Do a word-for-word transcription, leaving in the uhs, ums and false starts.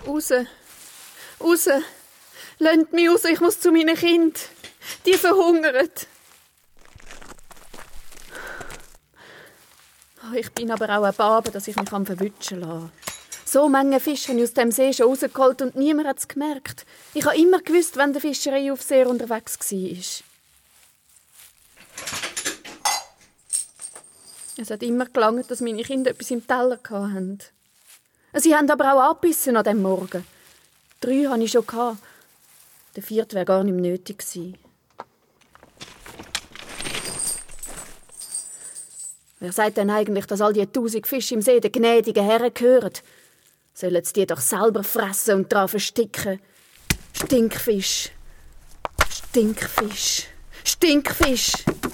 Raus. Raus. Lasst mich raus, ich muss zu meinen Kindern. Die verhungern. Oh, ich bin aber auch ein Babe, dass ich mich verwutschen lassen. So viele Fische habe ich aus dem See schon rausgeholt und niemand hat es gemerkt. Ich habe immer gewusst, wenn der Fischereiaufseher unterwegs war. Es hat immer gelangt, dass meine Kinder etwas im Teller hatten. Sie haben aber auch abgebissen an diesem Morgen. Drei hatte ich schon. Der vierte wäre gar nicht mehr nötig gewesen. Wer sagt denn eigentlich, dass all die tausend Fische im See den gnädigen Herren gehören? Sollen sie die doch selber fressen und daran versticken? Stinkfisch. Stinkfisch. Stinkfisch.